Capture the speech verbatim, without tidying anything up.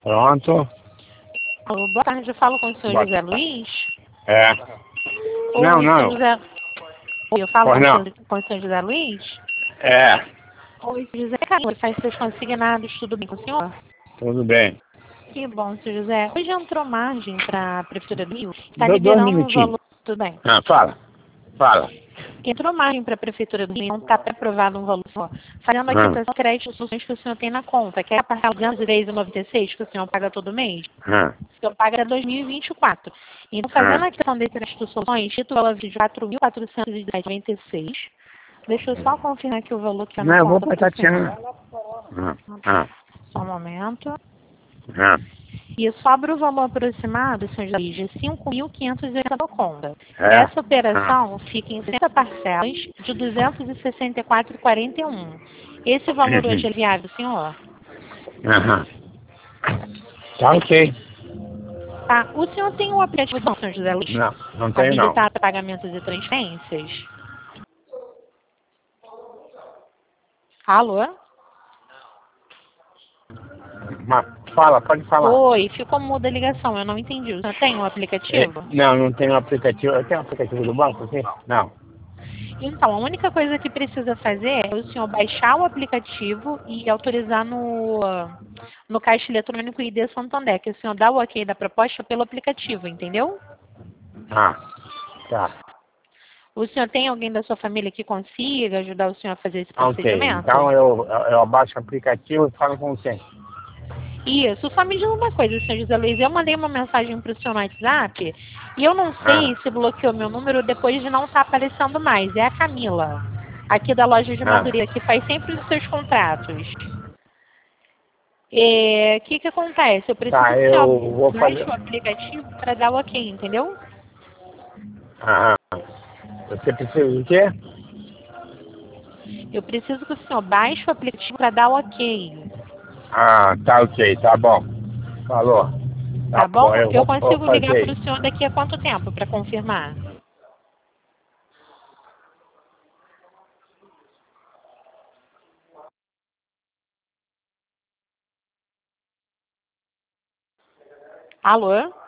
Pronto. Alô, boa tarde, eu falo com o senhor Boa José tarde. Luiz. É. Oi, Não, não. senhor José... Oi, eu falo Pois com o, não. senhor, com o senhor José Luiz. É. Oi, senhor José Carlos, faz seus consignados, tudo bem com o senhor? Tudo bem. Que bom, senhor José. Hoje entrou margem para a Prefeitura do Rio, está Do, dois liberando um minutinhos. valor... Tudo bem. Ah, fala. Fala. Entrou margem para a Prefeitura do Rio, não está aprovado um valor só. Fazendo a Ah, quitação de crédito soluções que o senhor tem na conta, que é a parcela duzentos e três reais e noventa e seis que o senhor paga todo mês. ah, O senhor paga até dois mil e vinte e quatro. Então, fazendo ah. a questão desse crédito soluções, título de quatro mil quatrocentos e noventa e seis. Deixa eu só confirmar aqui o valor que eu Não, não eu vou conta pra para o senhor. Tatiana. Ah, ah, Só um momento. ah. E sobra o valor aproximado, senhor Luiz, de cinco mil quinhentos e oitenta conta. É. Essa Ah, operação fica em sessenta parcelas de duzentos e sessenta e quatro reais e quarenta e um. Esse valor hoje é viável, senhor? aham. Tá ok. Tá. O senhor tem um aplicativo do senhor José Luiz Não, não tenho não. habilitado para pagamentos e transferências? Alô? Mas fala, pode falar. Oi, ficou muda a ligação, eu não entendi. O senhor tem um É, aplicativo? não, não tenho aplicativo. Eu tenho aplicativo do banco aqui? Não. Então, a única coisa que precisa fazer é o senhor baixar o aplicativo e autorizar no, no caixa eletrônico I D Santander, que o senhor dá o ok da proposta pelo aplicativo, entendeu? Ah, tá. O senhor tem alguém da sua família que consiga ajudar o senhor a fazer esse Ok. procedimento? Então eu, eu, eu abaixo o aplicativo e falo com você. Isso, só me diz uma coisa, senhor José Luiz, eu mandei uma mensagem para o senhor no WhatsApp e eu não sei Ah, se bloqueou meu número depois de não estar aparecendo mais. É a Camila, aqui da loja de ah. Madureira, que faz sempre os seus contratos. É, o que que acontece? Eu preciso Tá, que o senhor eu vou baixe fazer. o aplicativo para dar o ok, entendeu? Ah, ah. Você precisa de quê? Eu preciso que o senhor baixe o aplicativo para dar o ok, Ah, tá ok, tá bom. Falou. Tá tá bom, bom? eu Eu vou, vou consigo ligar fazer para o isso. senhor daqui a quanto tempo para confirmar? Alô?